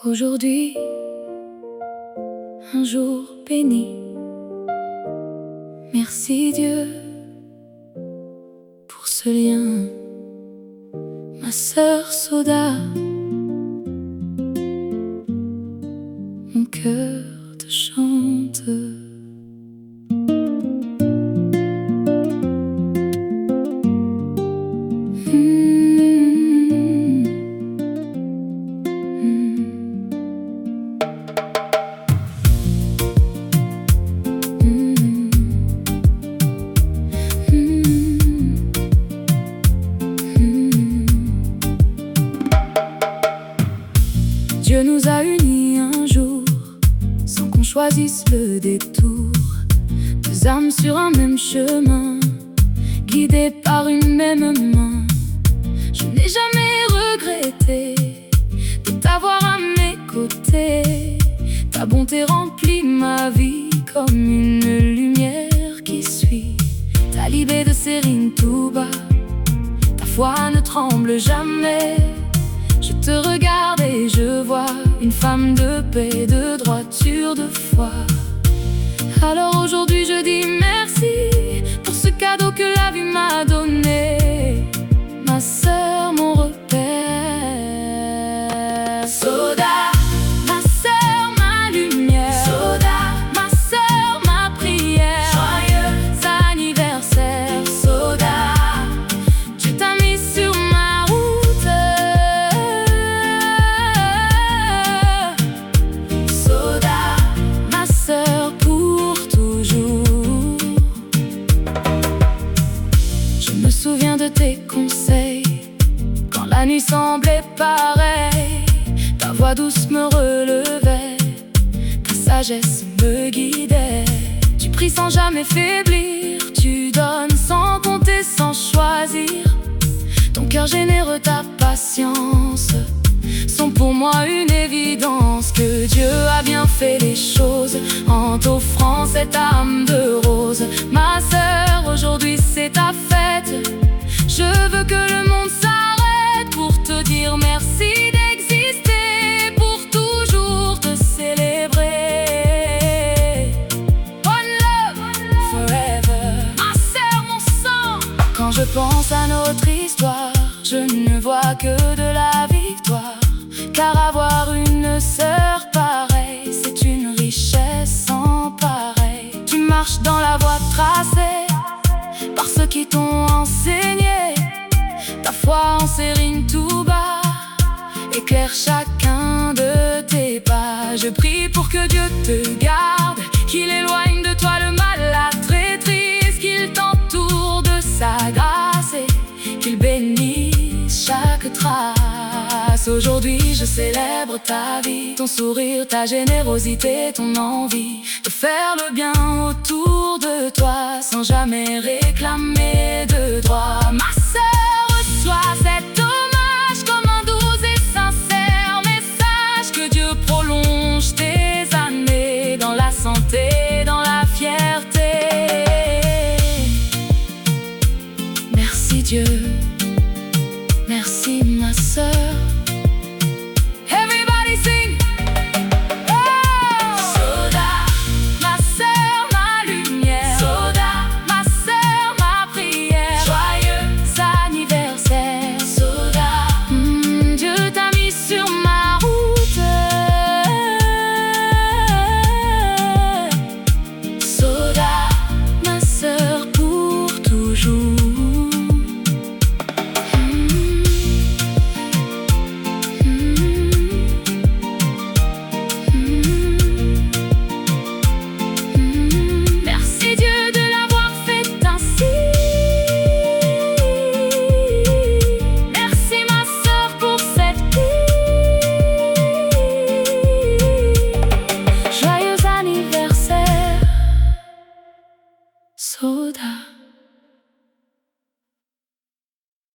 Aujourd'hui, un jour béni. Merci Dieu pour ce lien. Ma sœur Soda, mon cœur te chante. Dieu nous a unis un jour, sans qu'on choisisse le détour. Deux âmes sur un même chemin, guidées par une même main. Je n'ai jamais regretté de t'avoir à mes côtés. Ta bonté remplit ma vie comme une lumière qui suit. Ta libé de Sérine tout bas, ta foi ne tremble jamais. Je te regarde et je vois une femme de paix, de droiture, de foi. Alors aujourd'hui je dis merci pour ce cadeau que la vie m'a donné. Ma sœur, mon repère. Soda, ma sœur, ma lumière. Soda, ma sœur, ma prière. Joyeux anniversaire, Soda. Tu t'as mis sur ma route. Soda, ma sœur pour toujours. Je me souviens de tes conseils quand la nuit semblait pareille. Ta voix douce me relevait, ta sagesse me guidait. Tu pries sans jamais faiblir, tu donnes sans compter, sans choisir. Ton cœur généreux, ta patience sont pour moi une évidence. Que Dieu a bien fait les choses en t'offrant cette âme de rose. Ma sœur, aujourd'hui c'est ta fête. Je veux que le monde s'arrête pour te dire merci d'exister, pour toujours te célébrer. One love, forever. Ma sœur, mon sang. Quand je pense à notre histoire, je ne vois que de la victoire. Car avoir une sœur pareille, c'est une richesse sans pareil. Tu marches dans la voie tracée par ceux qui t'ont enseigné. Ta foi en Sérine tout bas éclaire chacun de tes pas. Je prie pour que Dieu te garde, qu'il éloigne de toi le mal, la traîtrise, qu'il t'entoure de sa grâce et qu'il bénisse chaque trace. Aujourd'hui je célèbre ta vie, ton sourire, ta générosité, ton envie de faire le bien autour de toi sans jamais réclamer de droit. Ma sœur, reçois cet hommage comme un doux et sincère message. Que Dieu prolonge tes années dans la santé, dans la fierté. Merci Dieu, merci ma sœur. Toujours.